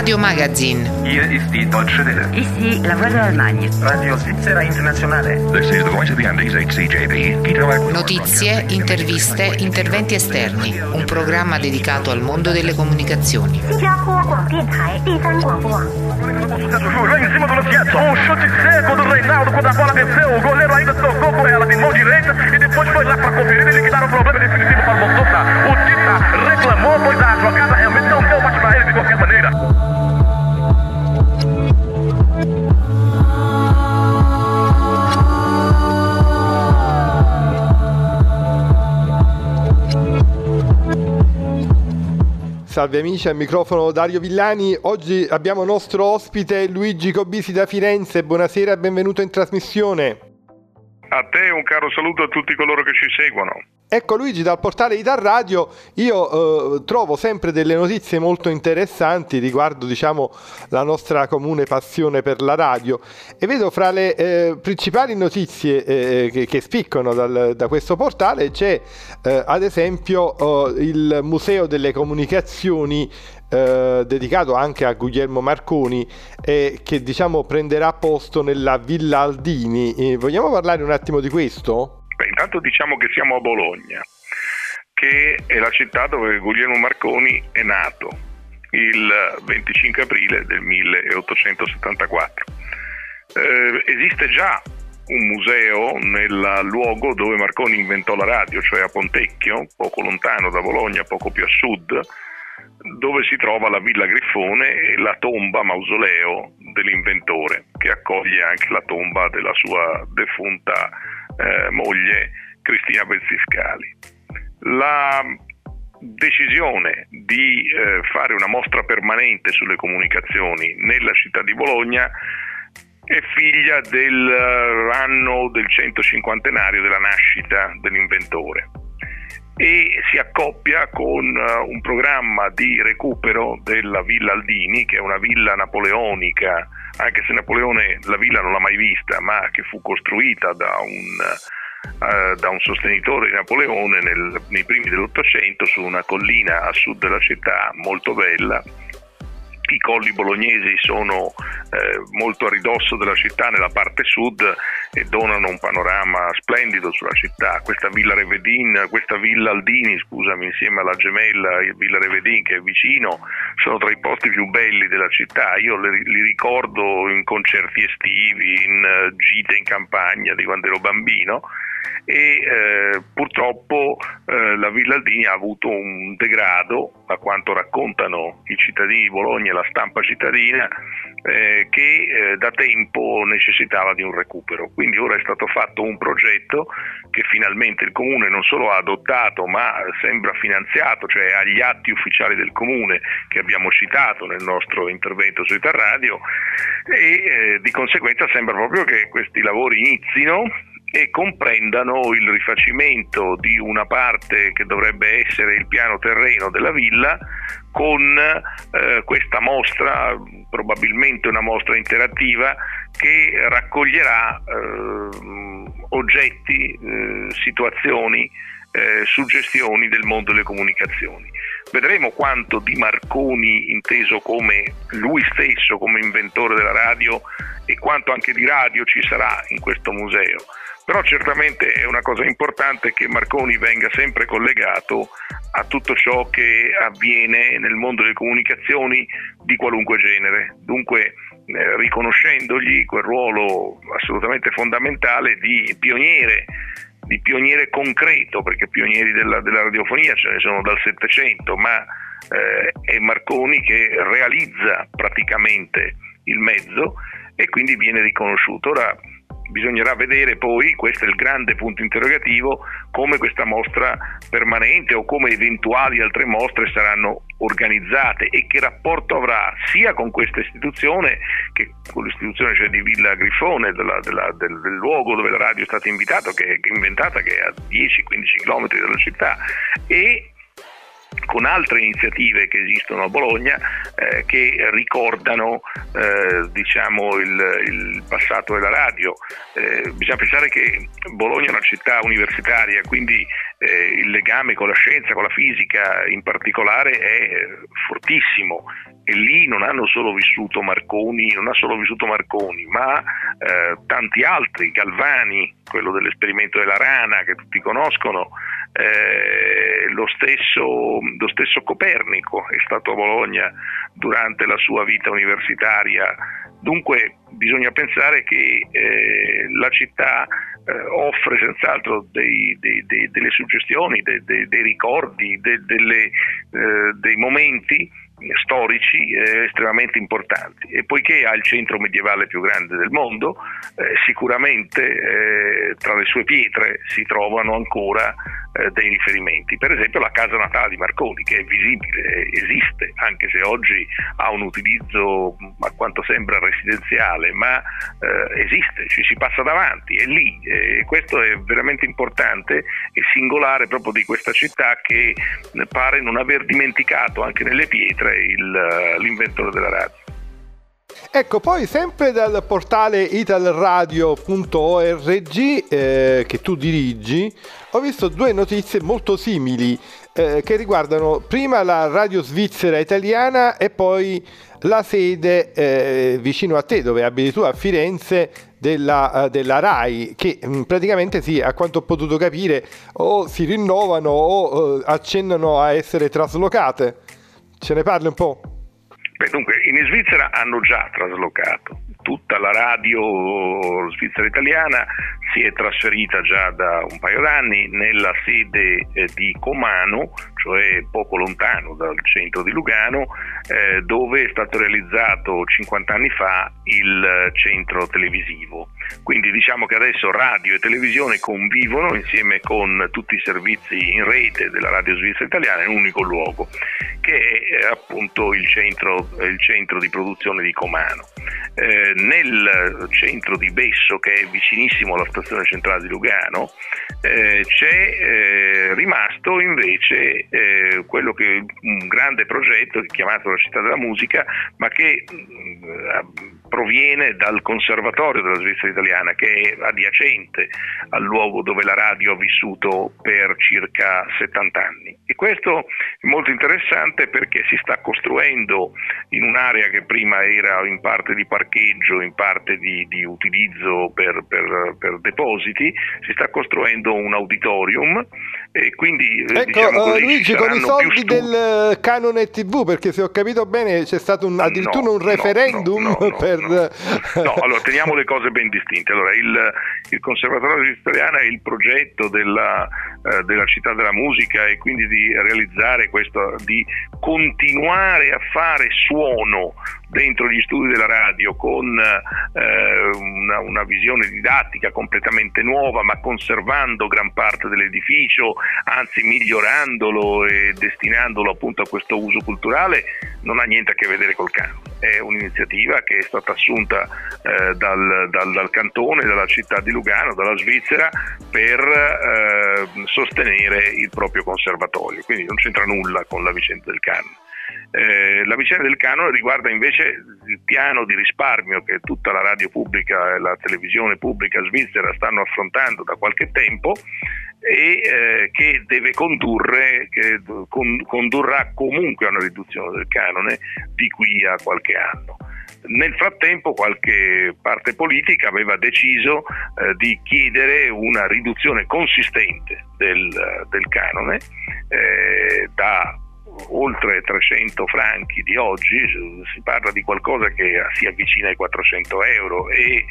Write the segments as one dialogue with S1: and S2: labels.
S1: Radio Magazine.
S2: Hier ist die Deutsche Welle.
S3: Ici la voix de l'Allemagne.
S2: Radio Svizzera Internazionale.
S4: This is the voice of the Andes, XCJB.
S1: Notizie, interviste, interventi esterni. Un programma dedicato al mondo delle comunicazioni.
S5: In
S6: cima dello schiaccio, un chute seco do Reinaldo quando a bola desceu, o goleiro ainda tocou com ela de mão direita e depois foi lá para conferir e liquidar o problema definitivo para o Montota. O Tita reclamou, pois a jogada realmente não deu mais para ele de qualquer maneira.
S7: Salve amici, al microfono Dario Villani. Oggi abbiamo nostro ospite Luigi Cobisi da Firenze. Buonasera e benvenuto in trasmissione.
S8: A te un caro saluto a tutti coloro che ci seguono.
S7: Ecco Luigi, dal portale Ital Radio io trovo sempre delle notizie molto interessanti riguardo, diciamo, la nostra comune passione per la radio, e vedo fra le principali notizie che spiccano da questo portale c'è ad esempio il Museo delle Comunicazioni dedicato anche a Guglielmo Marconi, che diciamo prenderà posto nella Villa Aldini. Vogliamo parlare un attimo di questo?
S8: Beh, intanto diciamo che siamo a Bologna, che è la città dove Guglielmo Marconi è nato il 25 aprile del 1874. Esiste già un museo nel luogo dove Marconi inventò la radio, cioè a Pontecchio, poco lontano da Bologna, poco più a sud, dove si trova la Villa Grifone e la tomba mausoleo dell'inventore, che accoglie anche la tomba della sua defunta moglie Cristina Bezziscali. La decisione di fare una mostra permanente sulle comunicazioni nella città di Bologna è figlia dell'anno del 150° della nascita dell'inventore e si accoppia con un programma di recupero della Villa Aldini, che è una villa napoleonica, anche se Napoleone la villa non l'ha mai vista, ma che fu costruita da un sostenitore di Napoleone nei primi dell'Ottocento su una collina a sud della città, molto bella. I colli bolognesi sono molto a ridosso della città nella parte sud e donano un panorama splendido sulla città. Questa Villa Aldini, insieme alla gemella Villa Revedin che è vicino, sono tra i posti più belli della città. Io li ricordo in concerti estivi, in gite in campagna di quando ero bambino. E purtroppo la Villa Aldini ha avuto un degrado, a quanto raccontano i cittadini di Bologna e la stampa cittadina, che da tempo necessitava di un recupero. Quindi ora è stato fatto un progetto che finalmente il Comune non solo ha adottato, ma sembra finanziato, cioè agli atti ufficiali del Comune che abbiamo citato nel nostro intervento su Ital Radio, e di conseguenza sembra proprio che questi lavori inizino e comprendano il rifacimento di una parte che dovrebbe essere il piano terreno della villa, con questa mostra, probabilmente una mostra interattiva, che raccoglierà oggetti, situazioni, suggestioni del mondo delle comunicazioni. Vedremo quanto di Marconi, inteso come lui stesso, come inventore della radio, e quanto anche di radio ci sarà in questo museo. Però certamente è una cosa importante che Marconi venga sempre collegato a tutto ciò che avviene nel mondo delle comunicazioni di qualunque genere. Dunque, riconoscendogli quel ruolo assolutamente fondamentale di pioniere concreto, perché pionieri della radiofonia ce ne sono dal Settecento, ma è Marconi che realizza praticamente il mezzo e quindi viene riconosciuto. Ora bisognerà vedere poi, questo è il grande punto interrogativo, come questa mostra permanente o come eventuali altre mostre saranno organizzate e che rapporto avrà sia con questa istituzione, che con l'istituzione, cioè di Villa Grifone, del luogo dove la radio è stata inventata, che è a 10-15 km dalla città, e con altre iniziative che esistono a Bologna che ricordano il passato della radio. Bisogna pensare che Bologna è una città universitaria, quindi il legame con la scienza, con la fisica in particolare, è fortissimo, e lì non hanno solo vissuto Marconi, ma tanti altri, Galvani, quello dell'esperimento della rana che tutti conoscono, lo stesso Copernico è stato a Bologna durante la sua vita universitaria. Dunque bisogna pensare che la città offre senz'altro delle suggestioni, dei ricordi, dei momenti storici estremamente importanti, e poiché ha il centro medievale più grande del mondo, sicuramente tra le sue pietre si trovano ancora dei riferimenti. Per esempio la casa natale di Marconi, che è visibile, esiste, anche se oggi ha un utilizzo a quanto sembra residenziale, ma esiste, ci si passa davanti, è lì, e questo è veramente importante e singolare proprio di questa città, che pare non aver dimenticato anche nelle pietre l'inventore della radio.
S7: Ecco, poi sempre dal portale italradio.org che tu dirigi, ho visto due notizie molto simili che riguardano prima la radio svizzera italiana e poi la sede vicino a te, dove abiti tu, a Firenze, della RAI, che praticamente sì, a quanto ho potuto capire, o si rinnovano o accennano a essere traslocate. Ce ne parli un po'?
S8: Dunque, in Svizzera hanno già traslocato. Tutta la radio svizzera italiana si è trasferita già da un paio d'anni nella sede di Comano, cioè poco lontano dal centro di Lugano, dove è stato realizzato 50 anni fa il centro televisivo. Quindi diciamo che adesso radio e televisione convivono insieme con tutti i servizi in rete della radio svizzera italiana in un unico luogo, che è appunto il centro di produzione di Comano. Nel centro di Besso, che è vicinissimo alla stazione centrale di Lugano, c'è rimasto invece quello che è un grande progetto chiamato la Città della Musica, ma che proviene dal Conservatorio della Svizzera italiana, che è adiacente al luogo dove la radio ha vissuto per circa 70 anni. E questo è molto interessante perché si sta costruendo in un'area che prima era in parte di parcheggio, in parte di utilizzo per depositi, si sta costruendo un auditorium, e quindi
S7: ecco,
S8: diciamo così,
S7: Luigi, con i soldi del canone TV, perché se ho capito bene c'è stato addirittura un referendum
S8: No, allora teniamo le cose ben distinte. Allora, il Conservatorio italiano è il progetto della Città della Musica, e quindi di realizzare questo, di continuare a fare suono dentro gli studi della radio con una visione didattica completamente nuova, ma conservando gran parte dell'edificio, anzi migliorandolo e destinandolo appunto a questo uso culturale, non ha niente a che vedere col canone. È un'iniziativa che è stata assunta dal cantone, dalla città di Lugano, dalla Svizzera, per sostenere il proprio conservatorio, quindi non c'entra nulla con la vicenda del canone. La vicenda del canone riguarda invece il piano di risparmio che tutta la radio pubblica e la televisione pubblica svizzera stanno affrontando da qualche tempo, e che deve condurrà comunque a una riduzione del canone di qui a qualche anno. Nel frattempo qualche parte politica aveva deciso di chiedere una riduzione consistente del canone, da oltre 300 franchi di oggi, si parla di qualcosa che si avvicina ai 400 euro, e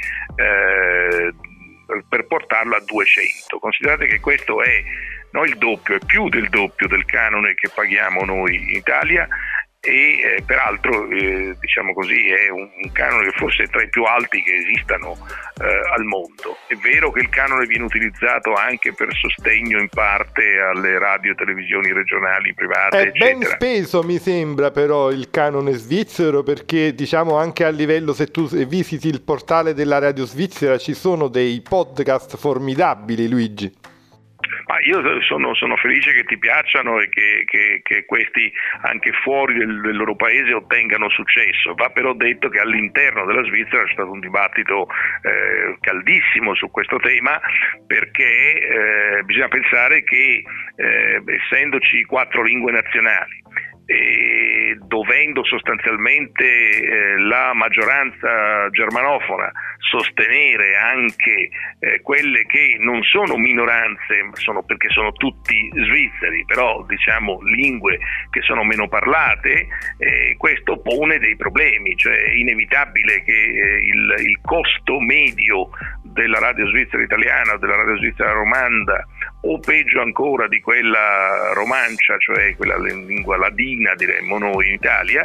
S8: per portarlo a 200. Considerate che questo è il doppio, è più del doppio del canone che paghiamo noi in Italia, e peraltro diciamo così è un canone che forse è tra i più alti che esistano al mondo. È vero che il canone viene utilizzato anche per sostegno in parte alle radio e televisioni regionali, private,
S7: è
S8: eccetera.
S7: Ben speso, mi sembra, però il canone svizzero, perché diciamo anche a livello, se tu visiti il portale della radio svizzera, ci sono dei podcast formidabili, Luigi.
S8: Ma io sono felice che ti piacciono e che questi anche fuori del loro paese ottengano successo. Va però detto che all'interno della Svizzera c'è stato un dibattito caldissimo su questo tema, perché bisogna pensare che essendoci 4 lingue nazionali, dovendo sostanzialmente la maggioranza germanofona sostenere anche quelle che non sono minoranze, perché sono tutti svizzeri, però diciamo lingue che sono meno parlate, questo pone dei problemi, cioè è inevitabile che il costo medio della radio svizzera italiana o della radio svizzera romanda, o peggio ancora di quella romancia, cioè quella lingua ladina diremmo noi in Italia,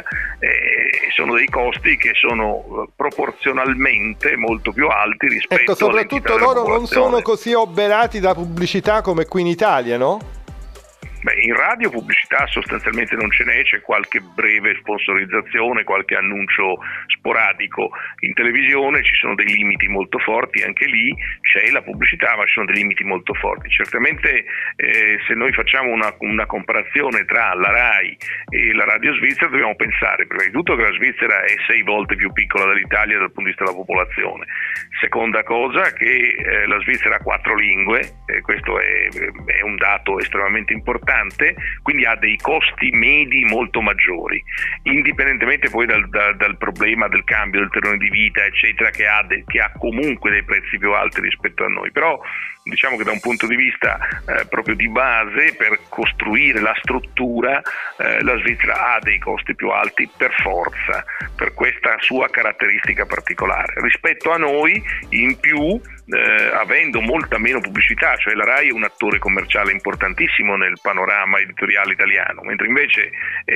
S8: sono dei costi che sono proporzionalmente molto più alti rispetto
S7: ecco, soprattutto loro non sono così oberati da pubblicità come qui in Italia, no?
S8: Beh, in radio pubblicità sostanzialmente non ce n'è, c'è qualche breve sponsorizzazione, qualche annuncio sporadico. In televisione ci sono dei limiti molto forti, anche lì c'è la pubblicità, ma ci sono dei limiti molto forti. Certamente se noi facciamo una comparazione tra la RAI e la radio svizzera dobbiamo pensare prima di tutto che la Svizzera è 6 volte più piccola dell'Italia dal punto di vista della popolazione. Seconda cosa che la Svizzera ha 4 lingue, questo è un dato estremamente importante, quindi ha dei costi medi molto maggiori, indipendentemente poi dal problema del cambio del tenore di vita eccetera, che ha comunque dei prezzi più alti rispetto a noi. Però diciamo che da un punto di vista proprio di base, per costruire la struttura, la Svizzera ha dei costi più alti per forza, per questa sua caratteristica particolare rispetto a noi. In più avendo molta meno pubblicità, cioè la RAI è un attore commerciale importantissimo nel panorama editoriale italiano, mentre invece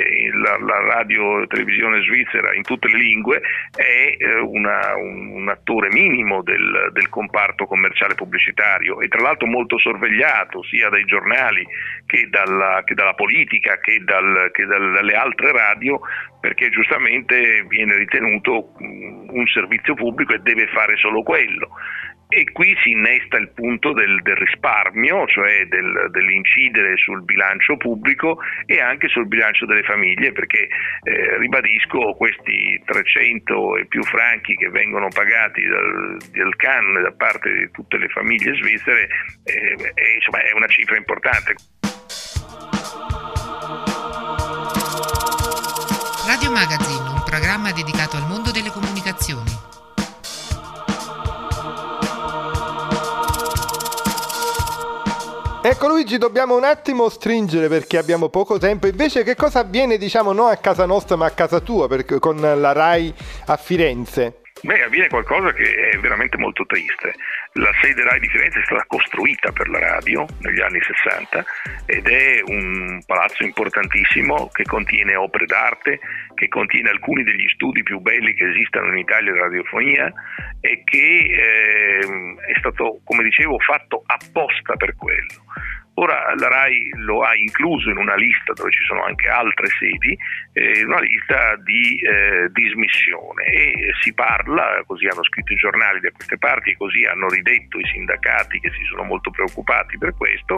S8: la radio televisione svizzera in tutte le lingue è un attore minimo del comparto commerciale pubblicitario, e tra l'altro molto sorvegliato sia dai giornali che dalla politica che dalle altre radio, perché giustamente viene ritenuto un servizio pubblico e deve fare solo quello. E qui si innesta il punto del risparmio, cioè dell'incidere sul bilancio pubblico e anche sul bilancio delle famiglie, perché ribadisco, questi 300 e più franchi che vengono pagati dal canone da parte di tutte le famiglie svizzere è una cifra importante.
S1: Radio Magazine, un programma dedicato al mondo delle comunicazioni.
S7: Ecco Luigi, dobbiamo un attimo stringere perché abbiamo poco tempo. Invece che cosa avviene, diciamo, non a casa nostra ma a casa tua, perché con la RAI a Firenze?
S8: Beh, avviene qualcosa che è veramente molto triste. La sede RAI di Firenze è stata costruita per la radio negli anni 60 ed è un palazzo importantissimo che contiene opere d'arte, che contiene alcuni degli studi più belli che esistano in Italia di radiofonia e che è stato, come dicevo, fatto apposta per quello. Ora la RAI lo ha incluso in una lista dove ci sono anche altre sedi, una lista di dismissione, e si parla, così hanno scritto i giornali da queste parti e così hanno ridetto i sindacati che si sono molto preoccupati per questo,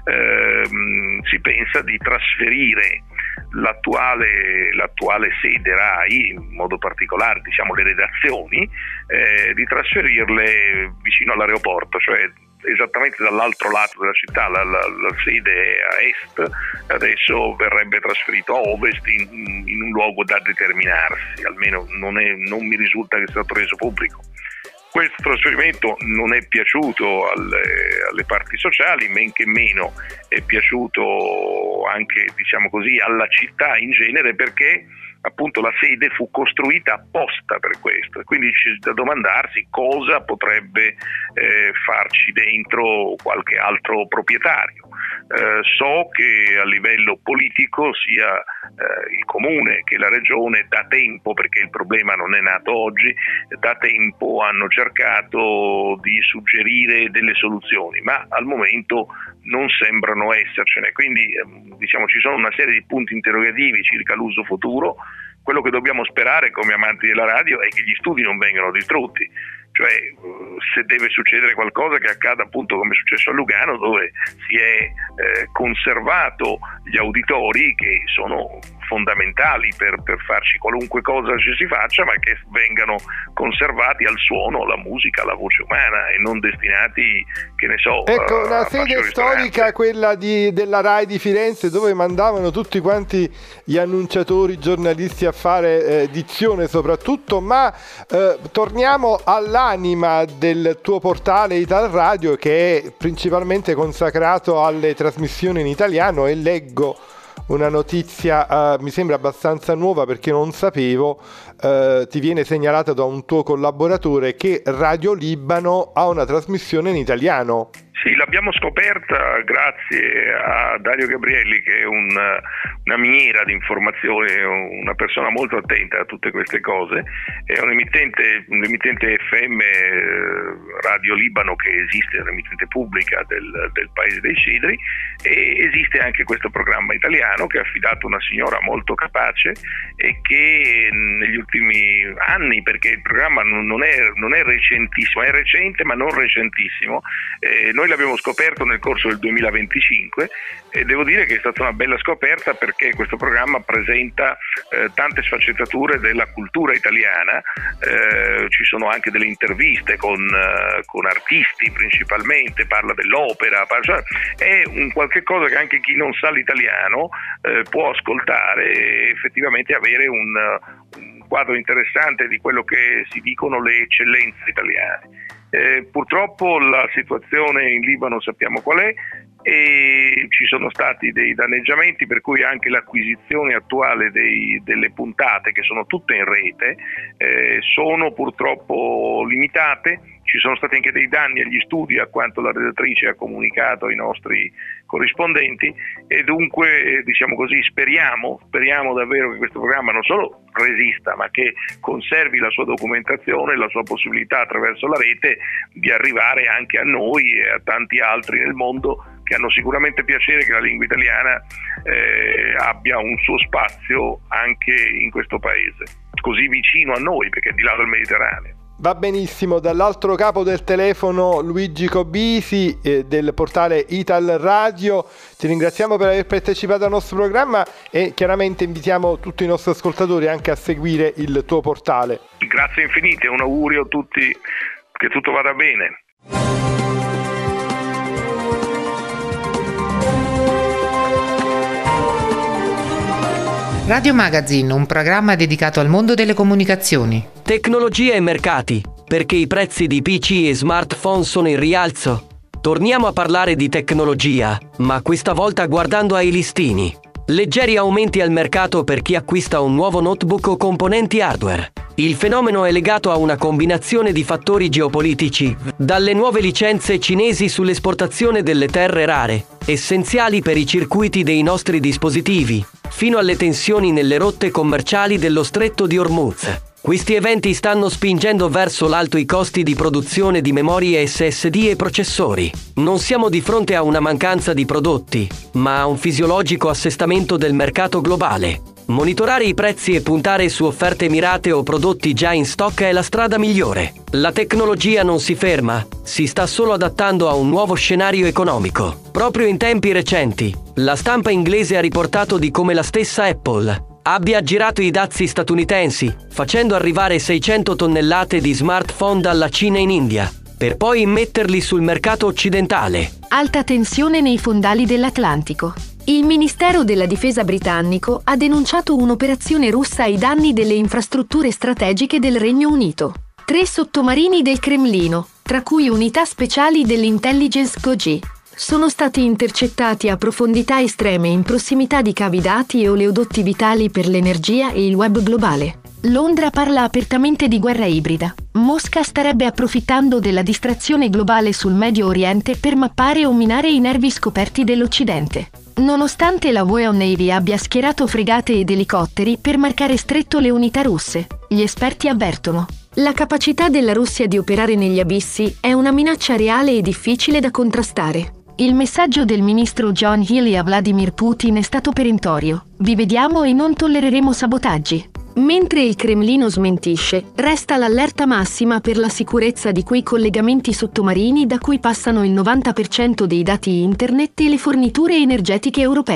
S8: si pensa di trasferire l'attuale sede RAI, in modo particolare diciamo le redazioni, di trasferirle vicino all'aeroporto, cioè esattamente dall'altro lato della città. La sede è a est, adesso verrebbe trasferito a ovest in un luogo da determinarsi, almeno non mi risulta che sia stato reso pubblico. Questo trasferimento non è piaciuto alle parti sociali, men che meno è piaciuto anche, diciamo così, alla città in genere, perché appunto la sede fu costruita apposta per questo, e quindi c'è da domandarsi cosa potrebbe farci dentro qualche altro proprietario. So che a livello politico sia il comune che la regione da tempo, perché il problema non è nato oggi, da tempo hanno cercato di suggerire delle soluzioni, ma al momento non sembrano essercene, quindi diciamo ci sono una serie di punti interrogativi circa l'uso futuro. Quello che dobbiamo sperare come amanti della radio è che gli studi non vengano distrutti, cioè se deve succedere qualcosa che accada appunto come è successo a Lugano, dove si è conservato gli auditori che sono fondamentali per farci qualunque cosa ci si faccia, ma che vengano conservati al suono, alla musica, alla voce umana e non destinati, che ne so,
S7: ecco, una sede storica, quella della Rai di Firenze, dove mandavano tutti quanti gli annunciatori, giornalisti a fare dizione soprattutto. Ma torniamo all'anima del tuo portale Italradio, che è principalmente consacrato alle trasmissioni in italiano, e leggo una notizia mi sembra abbastanza nuova, perché non sapevo, ti viene segnalata da un tuo collaboratore che Radio Libano ha una trasmissione in italiano.
S8: Sì, l'abbiamo scoperta grazie a Dario Gabrielli, che è una miniera di informazioni, una persona molto attenta a tutte queste cose. È un emittente FM, Radio Libano, che esiste, è un'emittente pubblica del Paese dei Cedri, e esiste anche questo programma italiano che ha affidato una signora molto capace e che negli ultimi anni, perché il programma non è recentissimo, è recente ma non recentissimo, noi l'abbiamo scoperto nel corso del 2025 e devo dire che è stata una bella scoperta, perché questo programma presenta tante sfaccettature della cultura italiana. Ci sono anche delle interviste con artisti principalmente, parla dell'opera, cioè è un qualche cosa che anche chi non sa l'italiano può ascoltare e effettivamente avere un quadro interessante di quello che si dicono le eccellenze italiane. Purtroppo la situazione in Libano sappiamo qual è, e ci sono stati dei danneggiamenti, per cui anche l'acquisizione attuale delle puntate, che sono tutte in rete, sono purtroppo limitate. Ci sono stati anche dei danni agli studi, a quanto la redattrice ha comunicato ai nostri corrispondenti, e dunque, diciamo così, speriamo davvero che questo programma non solo resista, ma che conservi la sua documentazione, la sua possibilità attraverso la rete di arrivare anche a noi e a tanti altri nel mondo che hanno sicuramente piacere che la lingua italiana abbia un suo spazio anche in questo paese, così vicino a noi, perché è di là del Mediterraneo.
S7: Va benissimo. Dall'altro capo del telefono Luigi Cobisi del portale Italradio, ti ringraziamo per aver partecipato al nostro programma e chiaramente invitiamo tutti i nostri ascoltatori anche a seguire il tuo portale.
S8: Grazie infinite, un augurio a tutti, che tutto vada bene.
S1: Radio Magazine, un programma dedicato al mondo delle comunicazioni.
S3: Tecnologia e mercati, perché i prezzi di PC e smartphone sono in rialzo. Torniamo a parlare di tecnologia, ma questa volta guardando ai listini. Leggeri aumenti al mercato per chi acquista un nuovo notebook o componenti hardware. Il fenomeno è legato a una combinazione di fattori geopolitici, dalle nuove licenze cinesi sull'esportazione delle terre rare, essenziali per i circuiti dei nostri dispositivi, fino alle tensioni nelle rotte commerciali dello Stretto di Hormuz. Questi eventi stanno spingendo verso l'alto i costi di produzione di memorie SSD e processori. Non siamo di fronte a una mancanza di prodotti, ma a un fisiologico assestamento del mercato globale. Monitorare i prezzi e puntare su offerte mirate o prodotti già in stock è la strada migliore. La tecnologia non si ferma, si sta solo adattando a un nuovo scenario economico. Proprio in tempi recenti, la stampa inglese ha riportato di come la stessa Apple abbia aggirato i dazi statunitensi, facendo arrivare 600 tonnellate di smartphone dalla Cina in India, per poi immetterli sul mercato occidentale.
S5: Alta tensione nei fondali dell'Atlantico. Il Ministero della Difesa britannico ha denunciato un'operazione russa ai danni delle infrastrutture strategiche del Regno Unito. 3 sottomarini del Cremlino, tra cui unità speciali dell'intelligence GOG, sono stati intercettati a profondità estreme in prossimità di cavi dati e oleodotti vitali per l'energia e il web globale. Londra parla apertamente di guerra ibrida. Mosca starebbe approfittando della distrazione globale sul Medio Oriente per mappare o minare i nervi scoperti dell'Occidente. Nonostante la Royal Navy abbia schierato fregate ed elicotteri per marcare stretto le unità russe, gli esperti avvertono: la capacità della Russia di operare negli abissi è una minaccia reale e difficile da contrastare. Il messaggio del ministro John Healey a Vladimir Putin è stato perentorio: vi vediamo e non tollereremo sabotaggi. Mentre il Cremlino smentisce, resta l'allerta massima per la sicurezza di quei collegamenti sottomarini da cui passano il 90% dei dati internet e le forniture energetiche europee.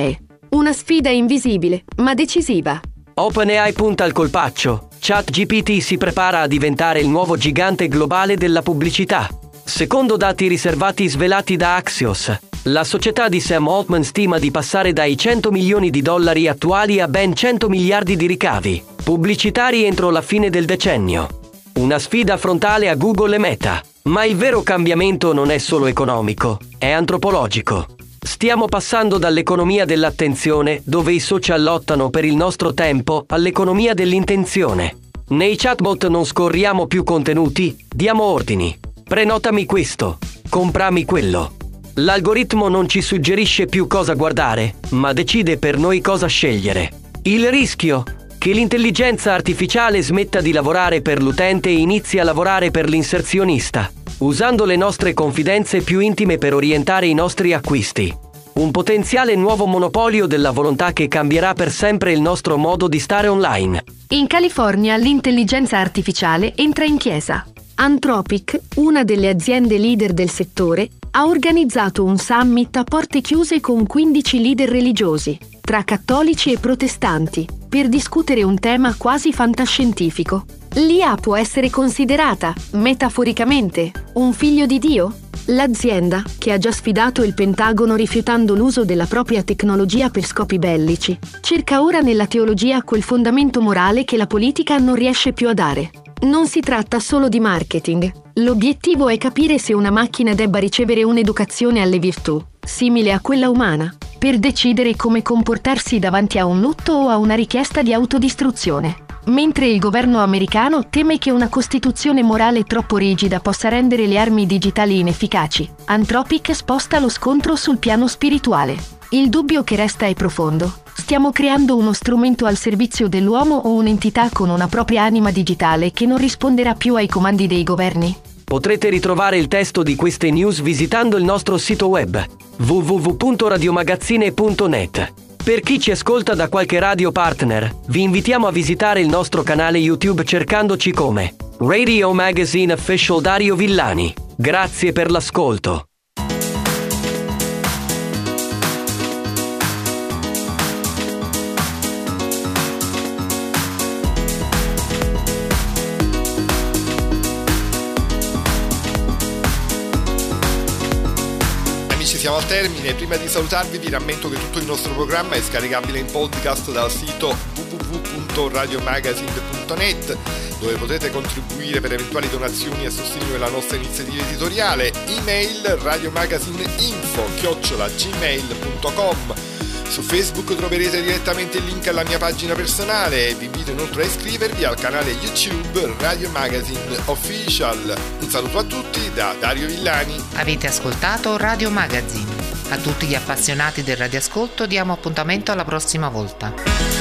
S5: Una sfida invisibile, ma decisiva.
S3: OpenAI punta al colpaccio. ChatGPT si prepara a diventare il nuovo gigante globale della pubblicità. Secondo dati riservati svelati da Axios, la società di Sam Altman stima di passare dai $100 milioni attuali a ben 100 miliardi di ricavi pubblicitari entro la fine del decennio. Una sfida frontale a Google e Meta. Ma il vero cambiamento non è solo economico, è antropologico. Stiamo passando dall'economia dell'attenzione, dove i social lottano per il nostro tempo, all'economia dell'intenzione. Nei chatbot non scorriamo più contenuti, diamo ordini. Prenotami questo, comprami quello. L'algoritmo non ci suggerisce più cosa guardare, ma decide per noi cosa scegliere. Il rischio? Che l'intelligenza artificiale smetta di lavorare per l'utente e inizi a lavorare per l'inserzionista, usando le nostre confidenze più intime per orientare i nostri acquisti. Un potenziale nuovo monopolio della volontà che cambierà per sempre il nostro modo di stare online.
S5: In California l'intelligenza artificiale entra in chiesa. Anthropic, una delle aziende leader del settore, ha organizzato un summit a porte chiuse con 15 leader religiosi, tra cattolici e protestanti, per discutere un tema quasi fantascientifico. L'IA può essere considerata, metaforicamente, un figlio di Dio? L'azienda, che ha già sfidato il Pentagono rifiutando l'uso della propria tecnologia per scopi bellici, cerca ora nella teologia quel fondamento morale che la politica non riesce più a dare. Non si tratta solo di marketing. L'obiettivo è capire se una macchina debba ricevere un'educazione alle virtù, simile a quella umana, per decidere come comportarsi davanti a un lutto o a una richiesta di autodistruzione. Mentre il governo americano teme che una costituzione morale troppo rigida possa rendere le armi digitali inefficaci, Anthropic sposta lo scontro sul piano spirituale. Il dubbio che resta è profondo. Stiamo creando uno strumento al servizio dell'uomo o un'entità con una propria anima digitale che non risponderà più ai comandi dei governi?
S3: Potrete ritrovare il testo di queste news visitando il nostro sito web www.radiomagazzine.net. Per chi ci ascolta da qualche radio partner, vi invitiamo a visitare il nostro canale YouTube cercandoci come Radio Magazine Official Dario Villani. Grazie per l'ascolto.
S7: Siamo al termine. Prima di salutarvi vi rammento che tutto il nostro programma è scaricabile in podcast dal sito www.radiomagazine.net, dove potete contribuire per eventuali donazioni a sostegno della nostra iniziativa editoriale. Email radiomagazine@gmail.com. Su Facebook troverete direttamente il link alla mia pagina personale e vi invito inoltre a iscrivervi al canale YouTube Radio Magazine Official. Un saluto a tutti da Dario Villani.
S1: Avete ascoltato Radio Magazine. A tutti gli appassionati del radioascolto diamo appuntamento alla prossima volta.